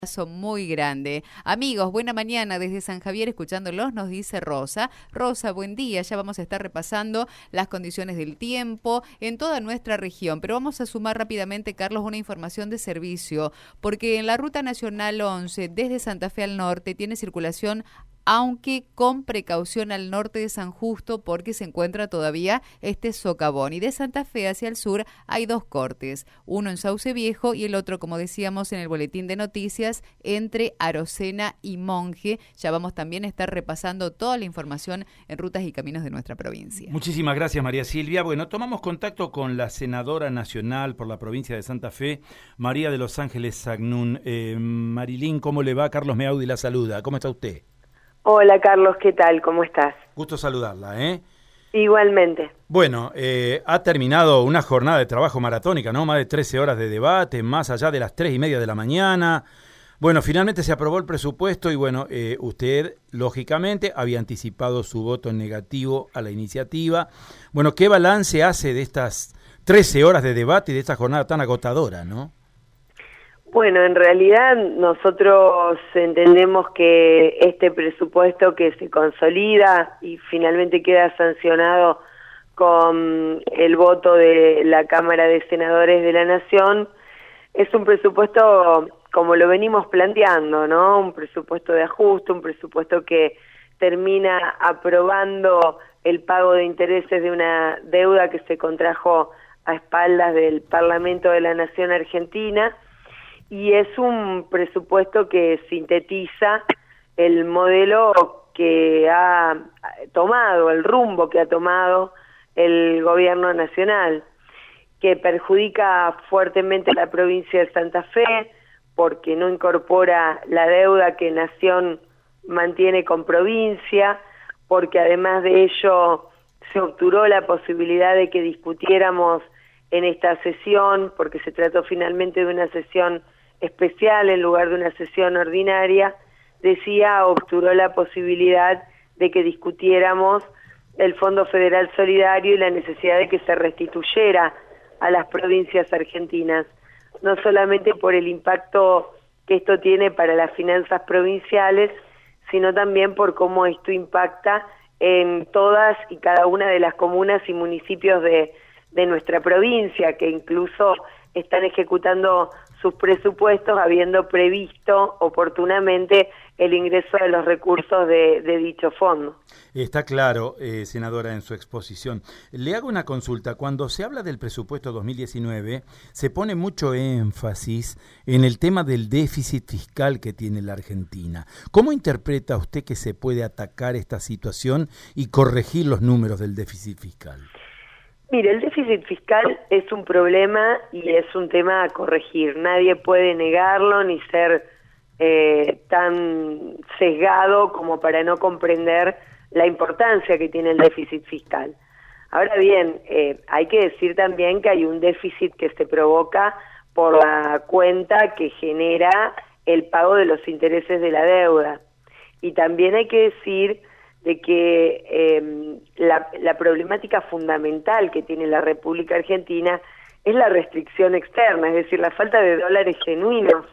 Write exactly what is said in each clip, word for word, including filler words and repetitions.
Abrazo muy grande. Amigos, buena mañana desde San Javier escuchándolos, nos dice Rosa. Rosa, buen día, ya vamos a estar repasando las condiciones del tiempo en toda nuestra región, pero vamos a sumar rápidamente, Carlos, una información de servicio, porque en la Ruta Nacional once, desde Santa Fe al norte, tiene circulación aunque con precaución al norte de San Justo porque se encuentra todavía este socavón. Y de Santa Fe hacia el sur hay dos cortes, uno en Sauce Viejo y el otro, como decíamos en el boletín de noticias, entre Arocena y Monje. Ya vamos también a estar repasando toda la información en rutas y caminos de nuestra provincia. Muchísimas gracias, María Silvia. Bueno, tomamos contacto con la senadora nacional por la provincia de Santa Fe, María de los Ángeles Sagnún. Eh, Marilín, ¿cómo le va? Carlos Meaudi la saluda. ¿Cómo está usted? Hola Carlos, ¿qué tal? ¿Cómo estás? Gusto saludarla, ¿eh? Igualmente. Bueno, eh, ha terminado una jornada de trabajo maratónica, ¿no? Más de trece horas de debate, más allá de las tres y media de la mañana. Bueno, finalmente se aprobó el presupuesto y bueno, eh, usted, lógicamente, había anticipado su voto negativo a la iniciativa. Bueno, ¿qué balance hace de estas trece horas de debate y de esta jornada tan agotadora, no? Bueno, en realidad nosotros entendemos que este presupuesto que se consolida y finalmente queda sancionado con el voto de la Cámara de Senadores de la Nación es un presupuesto como lo venimos planteando, ¿no? Un presupuesto de ajuste, un presupuesto que termina aprobando el pago de intereses de una deuda que se contrajo a espaldas del Parlamento de la Nación Argentina. Y es un presupuesto que sintetiza el modelo que ha tomado, el rumbo que ha tomado el gobierno nacional, que perjudica fuertemente a la provincia de Santa Fe porque no incorpora la deuda que Nación mantiene con provincia, porque además de ello se obturó la posibilidad de que discutiéramos en esta sesión, porque se trató finalmente de una sesión especial en lugar de una sesión ordinaria, decía, obturó la posibilidad de que discutiéramos el Fondo Federal Solidario y la necesidad de que se restituyera a las provincias argentinas, no solamente por el impacto que esto tiene para las finanzas provinciales, sino también por cómo esto impacta en todas y cada una de las comunas y municipios de, de nuestra provincia, que incluso están ejecutando sus presupuestos habiendo previsto oportunamente el ingreso de los recursos de, de dicho fondo. Está claro, eh, senadora, en su exposición. Le hago una consulta. Cuando se habla del presupuesto dos mil diecinueve, se pone mucho énfasis en el tema del déficit fiscal que tiene la Argentina. ¿Cómo interpreta usted que se puede atacar esta situación y corregir los números del déficit fiscal? Mire, el déficit fiscal es un problema y es un tema a corregir. Nadie puede negarlo ni ser eh, tan sesgado como para no comprender la importancia que tiene el déficit fiscal. Ahora bien, eh, hay que decir también que hay un déficit que se provoca por la cuenta que genera el pago de los intereses de la deuda. Y también hay que decir de que eh, la, la problemática fundamental que tiene la República Argentina es la restricción externa, es decir, la falta de dólares genuinos.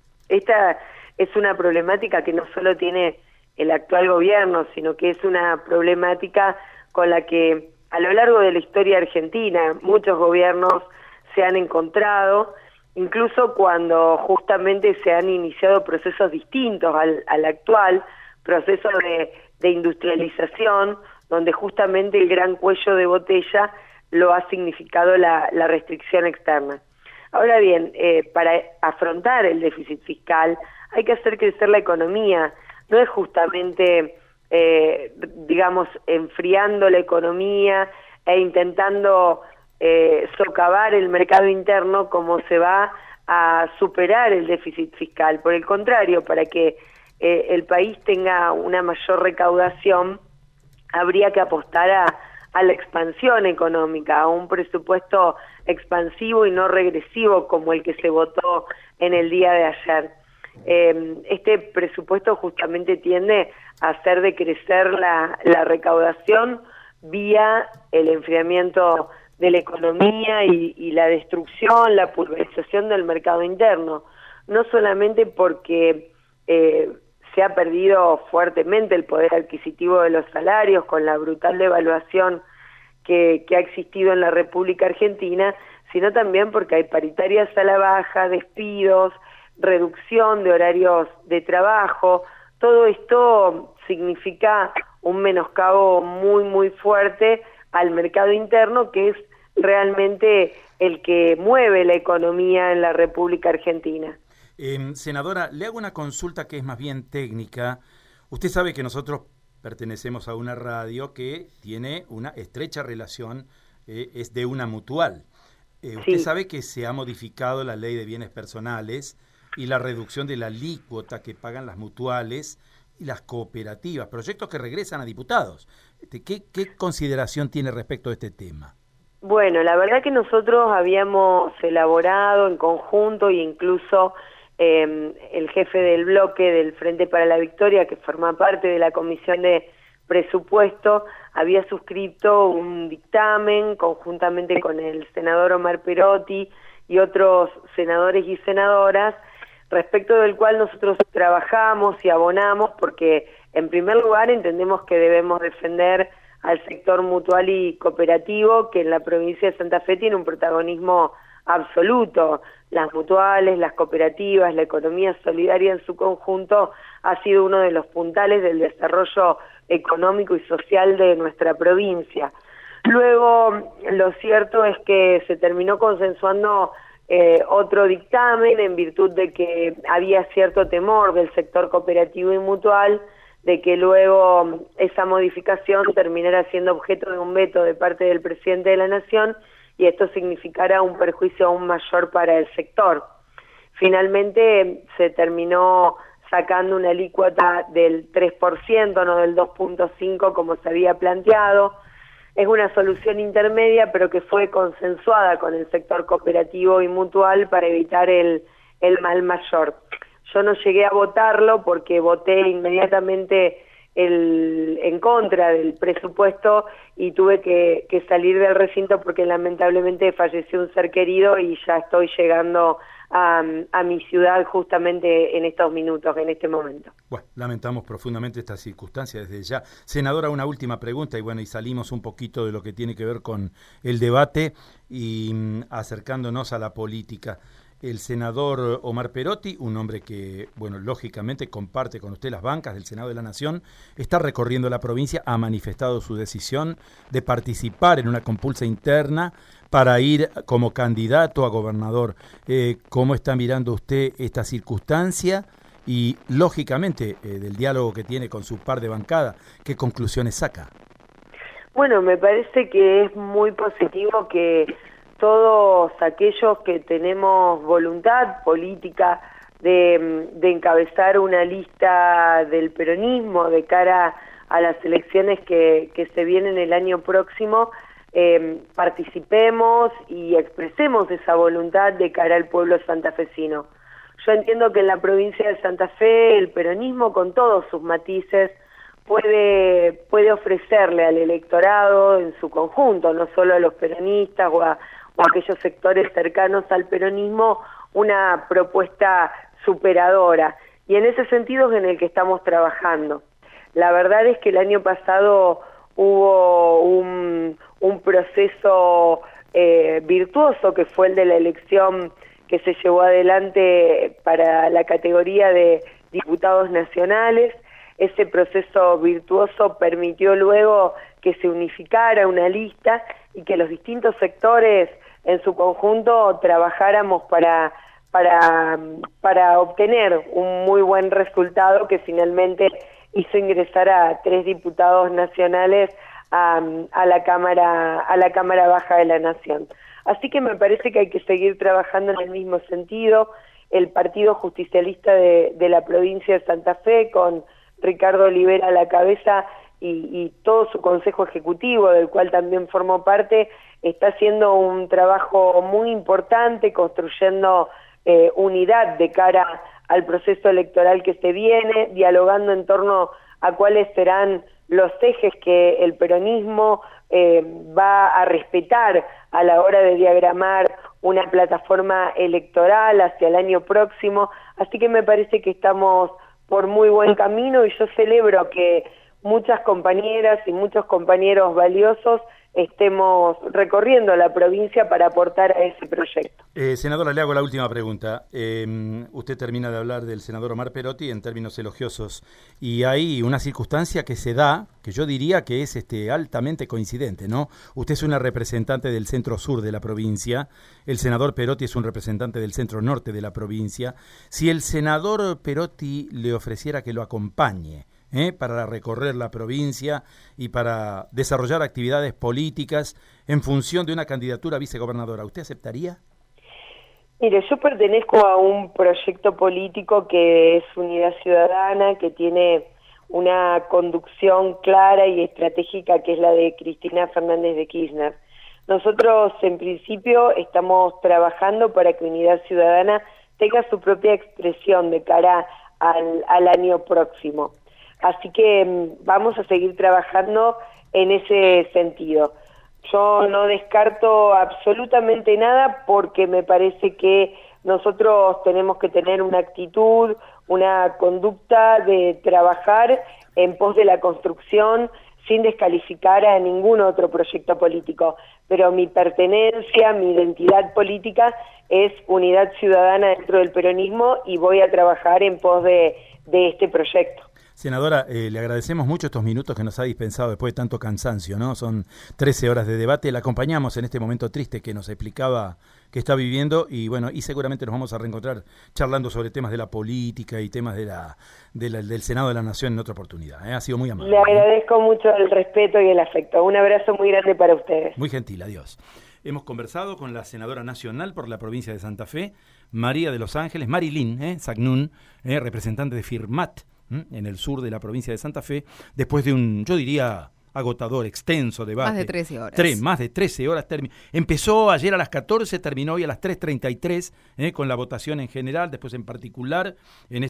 Esta es una problemática que no solo tiene el actual gobierno, sino que es una problemática con la que a lo largo de la historia argentina muchos gobiernos se han encontrado, incluso cuando justamente se han iniciado procesos distintos al, al actual, proceso de de industrialización, donde justamente el gran cuello de botella lo ha significado la, la restricción externa. Ahora bien, eh, para afrontar el déficit fiscal hay que hacer crecer la economía, no es justamente, eh, digamos, enfriando la economía e intentando eh, socavar el mercado interno como se va a superar el déficit fiscal. Por el contrario, para que Eh, el país tenga una mayor recaudación, habría que apostar a, a la expansión económica, a un presupuesto expansivo y no regresivo como el que se votó en el día de ayer. Eh, este presupuesto justamente tiende a hacer decrecer la, la recaudación vía el enfriamiento de la economía y, y la destrucción, la pulverización del mercado interno. no solamente porque eh, se ha perdido fuertemente el poder adquisitivo de los salarios con la brutal devaluación que, que ha existido en la República Argentina, sino también porque hay paritarias a la baja, despidos, reducción de horarios de trabajo. Todo esto significa un menoscabo muy, muy fuerte al mercado interno, que es realmente el que mueve la economía en la República Argentina. Eh, senadora, le hago una consulta que es más bien técnica. Usted sabe que nosotros pertenecemos a una radio que tiene una estrecha relación, eh, es de una mutual. Eh, usted Sí. sabe que se ha modificado la ley de bienes personales y la reducción de la alícuota que pagan las mutuales y las cooperativas, proyectos que regresan a diputados. ¿Qué, qué consideración tiene respecto a este tema? Bueno, la verdad que nosotros habíamos elaborado en conjunto e incluso eh, el jefe del bloque del Frente para la Victoria, que forma parte de la Comisión de Presupuesto, había suscrito un dictamen conjuntamente con el senador Omar Perotti y otros senadores y senadoras, respecto del cual nosotros trabajamos y abonamos porque, en primer lugar, entendemos que debemos defender al sector mutual y cooperativo, que en la provincia de Santa Fe tiene un protagonismo absoluto. Las mutuales, las cooperativas, la economía solidaria en su conjunto ha sido uno de los puntales del desarrollo económico y social de nuestra provincia. Luego, lo cierto es que se terminó consensuando eh, otro dictamen en virtud de que había cierto temor del sector cooperativo y mutual de que luego esa modificación terminara siendo objeto de un veto de parte del presidente de la Nación y esto significara un perjuicio aún mayor para el sector. Finalmente se terminó sacando una alícuota del tres por ciento, no del dos punto cinco por ciento como se había planteado. Es una solución intermedia, pero que fue consensuada con el sector cooperativo y mutual para evitar el, el mal mayor. Yo no llegué a votarlo porque voté inmediatamente el, en contra del presupuesto y tuve que, que salir del recinto porque lamentablemente falleció un ser querido y ya estoy llegando a, a mi ciudad justamente en estos minutos, en este momento. Bueno, lamentamos profundamente esta circunstancia desde ya. Senadora, una última pregunta y bueno, y salimos un poquito de lo que tiene que ver con el debate y mm, acercándonos a la política. El senador Omar Perotti, un hombre que, bueno, lógicamente comparte con usted las bancas del Senado de la Nación, está recorriendo la provincia, ha manifestado su decisión de participar en una compulsa interna para ir como candidato a gobernador. Eh, ¿Cómo está mirando usted esta circunstancia? Y, lógicamente, eh, del diálogo que tiene con su par de bancada, ¿qué conclusiones saca? Bueno, me parece que es muy positivo que todos aquellos que tenemos voluntad política de, de encabezar una lista del peronismo de cara a las elecciones que, que se vienen el año próximo, eh, participemos y expresemos esa voluntad de cara al pueblo santafesino. Yo entiendo que en la provincia de Santa Fe el peronismo, con todos sus matices, puede, puede ofrecerle al electorado en su conjunto, no solo a los peronistas o a o aquellos sectores cercanos al peronismo, una propuesta superadora. Y en ese sentido es en el que estamos trabajando. La verdad es que el año pasado hubo un, un proceso eh, virtuoso, que fue el de la elección que se llevó adelante para la categoría de diputados nacionales. Ese proceso virtuoso permitió luego que se unificara una lista y que los distintos sectores en su conjunto trabajáramos para, para, para obtener un muy buen resultado que finalmente hizo ingresar a tres diputados nacionales a, a la Cámara, a la Cámara Baja de la Nación. Así que me parece que hay que seguir trabajando en el mismo sentido. El Partido Justicialista de, de la provincia de Santa Fe, con Ricardo Olivera a la cabeza y, y todo su consejo ejecutivo, del cual también formo parte, está haciendo un trabajo muy importante, construyendo eh, unidad de cara al proceso electoral que se viene, dialogando en torno a cuáles serán los ejes que el peronismo eh, va a respetar a la hora de diagramar una plataforma electoral hacia el año próximo, así que me parece que estamos por muy buen camino y yo celebro que muchas compañeras y muchos compañeros valiosos estemos recorriendo la provincia para aportar a ese proyecto. Eh, senadora, le hago la última pregunta. Eh, usted termina de hablar del senador Omar Perotti en términos elogiosos y hay una circunstancia que se da, que yo diría que es este, altamente coincidente, ¿no? Usted es una representante del centro sur de la provincia, el senador Perotti es un representante del centro norte de la provincia. Si el senador Perotti le ofreciera que lo acompañe, ¿Eh? para recorrer la provincia y para desarrollar actividades políticas en función de una candidatura a vicegobernadora, ¿usted aceptaría? Mire, yo pertenezco a un proyecto político que es Unidad Ciudadana, que tiene una conducción clara y estratégica, que es la de Cristina Fernández de Kirchner. Nosotros, en principio, estamos trabajando para que Unidad Ciudadana tenga su propia expresión de cara al, al año próximo. Así que vamos a seguir trabajando en ese sentido. Yo no descarto absolutamente nada porque me parece que nosotros tenemos que tener una actitud, una conducta de trabajar en pos de la construcción sin descalificar a ningún otro proyecto político. Pero mi pertenencia, mi identidad política es Unidad Ciudadana dentro del peronismo y voy a trabajar en pos de, de este proyecto. Senadora, eh, le agradecemos mucho estos minutos que nos ha dispensado después de tanto cansancio, ¿no? Son trece horas de debate, la acompañamos en este momento triste que nos explicaba que está viviendo y bueno, y seguramente nos vamos a reencontrar charlando sobre temas de la política y temas de la, de la del Senado de la Nación en otra oportunidad, ¿eh? Ha sido muy amable. Le agradezco mucho el respeto y el afecto. Un abrazo muy grande para ustedes. Muy gentil, adiós. Hemos conversado con la senadora nacional por la provincia de Santa Fe, María de los Ángeles, Marilyn eh, Sagnún, eh, representante de Firmat, en el sur de la provincia de Santa Fe, después de un, yo diría, agotador, extenso debate. Más de trece horas. Tres, más de trece horas. Termi- Empezó ayer a las catorce, terminó hoy a las tres treinta y tres, eh, con la votación en general, después en particular, en